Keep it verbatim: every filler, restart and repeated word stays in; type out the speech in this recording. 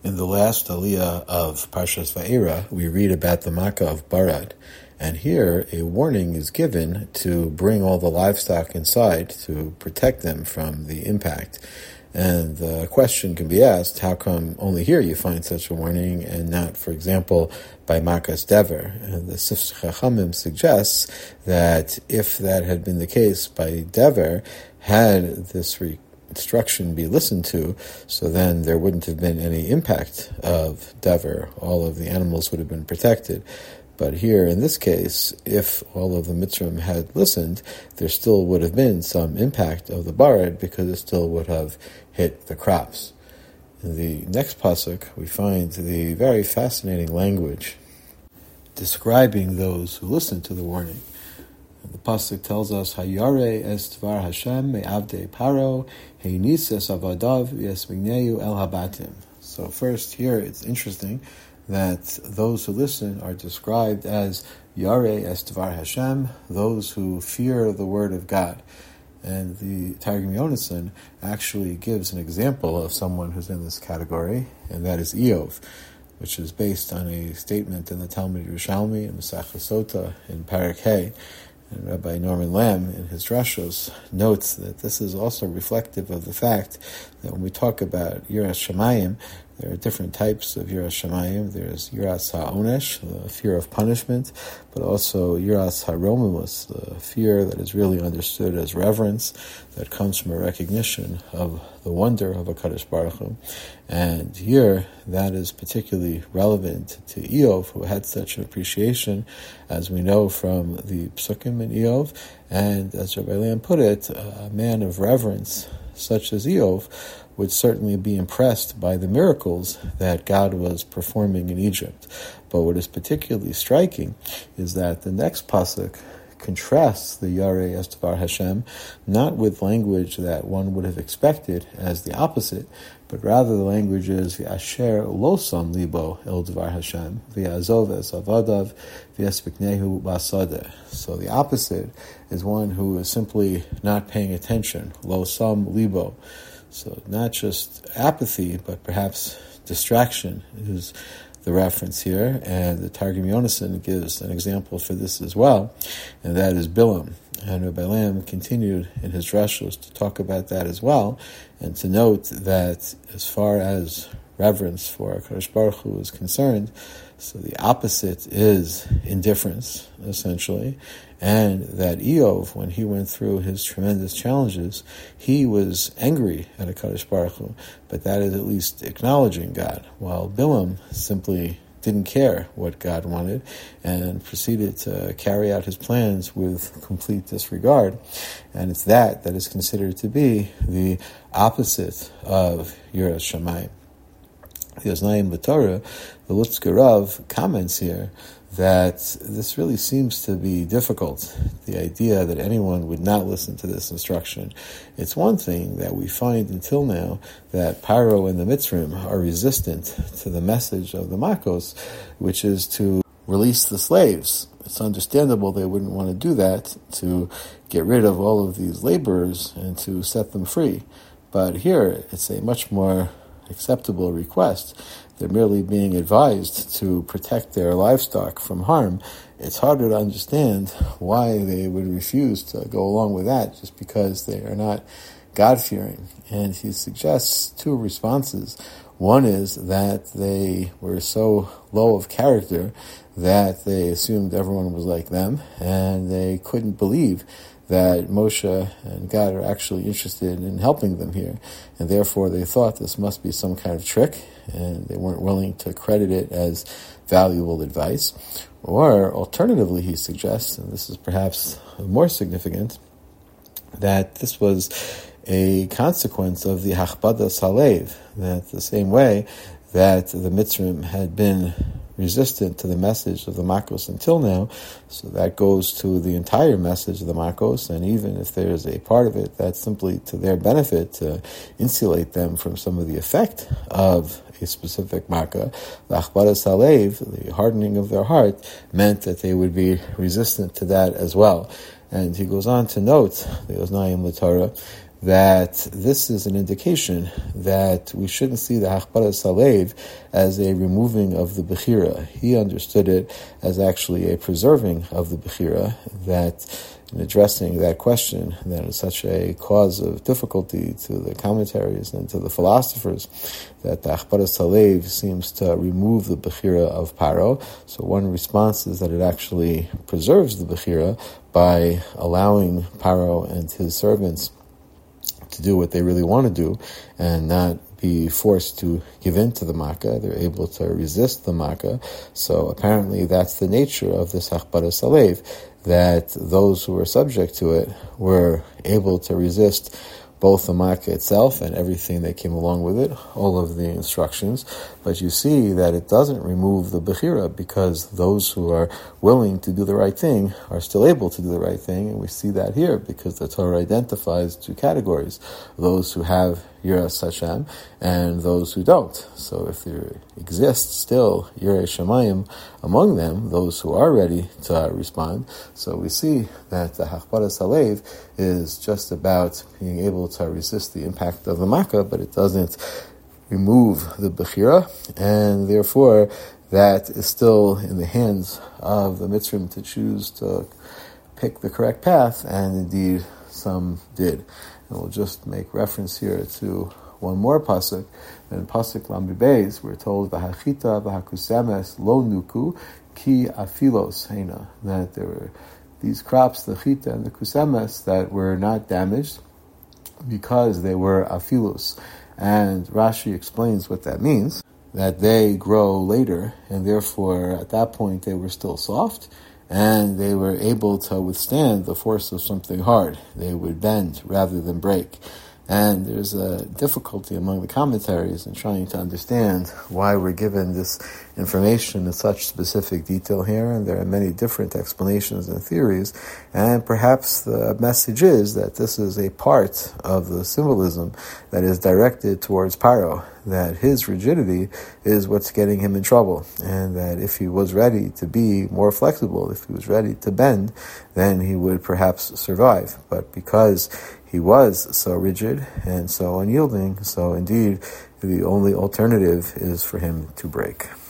In the last aliyah of Parshas Va'era, we read about the Makkah of Barad. And here, a warning is given to bring all the livestock inside to protect them from the impact. And the question can be asked, how come only here you find such a warning and not, for example, by Makas Dever? And the Sifsei Chachamim suggests that if that had been the case by Dever, had this re- instruction be listened to, so then there wouldn't have been any impact of Dever. All of the animals would have been protected. But here, in this case, if all of the Mitzrim had listened, there still would have been some impact of the Barad because it still would have hit the crops. In the next pasuk, we find the very fascinating language describing those who listened to the warning. The pasuk tells us, "Hayare es dvar Hashem me'avdei paro, heinises avadav v'yesmigneu el habatim." So first, here it's interesting that those who listen are described as Yarei es dvar Hashem, those who fear the word of God. And the Targum Yonasan actually gives an example of someone who's in this category, and that is Eov, which is based on a statement in the Talmud Yerushalmi and Masechta Sota in Parak Hey. And Rabbi Norman Lamb, in his Drashos, notes that this is also reflective of the fact that when we talk about Yiras Shamayim, there are different types of Yiras Shamayim. There's Yiras HaOnesh, the fear of punishment, but also Yiras HaRomimus, the fear that is really understood as reverence, that comes from a recognition of the wonder of HaKadosh Baruch Hu. And here, that is particularly relevant to Eov, who had such an appreciation, as we know from the Psukim in Eov, and as Rabbi Lamb put it, a man of reverence such as Eov would certainly be impressed by the miracles that God was performing in Egypt. But what is particularly striking is that the next pasuk contrasts the Yarei es dvar Hashem not with language that one would have expected as the opposite, but rather the language is v'asher lo sam libo el dvar Hashem v'yazov es avadav v'yespiknehu basadeh. So the opposite is one who is simply not paying attention, lo sam libo. So not just apathy, but perhaps distraction is the reference here, and the Targum Yonasan gives an example for this as well, and that is Bilam. And Rabbi Lamb continued in his drashos to talk about that as well, and to note that as far as reverence for HaKadosh Baruch Hu is concerned, so the opposite is indifference, essentially, and that Eov, when he went through his tremendous challenges, he was angry at HaKadosh Baruch Hu, but that is at least acknowledging God, while Bilam simply didn't care what God wanted and proceeded to carry out his plans with complete disregard. And it's that that is considered to be the opposite of Yiras Shamayim. The Oznayim B'Torah, the Lutzker Rav, comments here that this really seems to be difficult, the idea that anyone would not listen to this instruction. It's one thing that we find until now that Paro and the Mitzrim are resistant to the message of the Makos, which is to release the slaves. It's understandable they wouldn't want to do that, to get rid of all of these laborers and to set them free. But here, it's a much more acceptable request. They're merely being advised to protect their livestock from harm. It's harder to understand why they would refuse to go along with that just because they are not God-fearing. And he suggests two responses. One is that they were so low of character that they assumed everyone was like them, and they couldn't believe that Moshe and God are actually interested in helping them here. And therefore they thought this must be some kind of trick, and they weren't willing to credit it as valuable advice. Or alternatively, he suggests, and this is perhaps more significant, that this was a consequence of the Hachbada Salev, that the same way that the Mitzrim had been resistant to the message of the Makos until now, so that goes to the entire message of the Makos, and even if there's a part of it that's simply to their benefit to insulate them from some of the effect of a specific Makkah, the Achbara Salev, the hardening of their heart, meant that they would be resistant to that as well. And he goes on to note, the Oznayim L'Torah, that this is an indication that we shouldn't see the Hachbaras Halev as a removing of the Bechira. He understood it as actually a preserving of the Bechira, that in addressing that question that is such a cause of difficulty to the commentaries and to the philosophers, that the Achbaras Halev seems to remove the Bechira of Paro. So one response is that it actually preserves the Bechira by allowing Paro and his servants to do what they really want to do and not be forced to give in to the Makkah. They're able to resist the Makkah. So apparently that's the nature of this Achbaras Halev, that those who were subject to it were able to resist both the Makkah itself and everything that came along with it, all of the instructions. But you see that it doesn't remove the Bechira, because those who are willing to do the right thing are still able to do the right thing. And we see that here because the Torah identifies two categories: those who have Yiras Hashem and those who don't. So if there exists still Yirei Shamayim among them, those who are ready to uh, respond. So we see that the Hachbaras Halev is just about being able to resist the impact of the Makkah, but it doesn't remove the Bechira, and therefore that is still in the hands of the Mitzrim to choose to pick the correct path, and indeed some did. And we'll just make reference here to one more pasuk. In pasuk Lambi Beis, we're told v'hachita v'hakusemes lo nuku ki afilos heina, that there were these crops, the chita and the kusemes, that were not damaged because they were afilos. And Rashi explains what that means, that they grow later, and therefore at that point they were still soft, and they were able to withstand the force of something hard. They would bend rather than break. And there's a difficulty among the commentaries in trying to understand why we're given this information in such specific detail here, and there are many different explanations and theories, and perhaps the message is that this is a part of the symbolism that is directed towards Paro, that his rigidity is what's getting him in trouble, and that if he was ready to be more flexible, if he was ready to bend, then he would perhaps survive. But because he was so rigid and so unyielding, so indeed the only alternative is for him to break.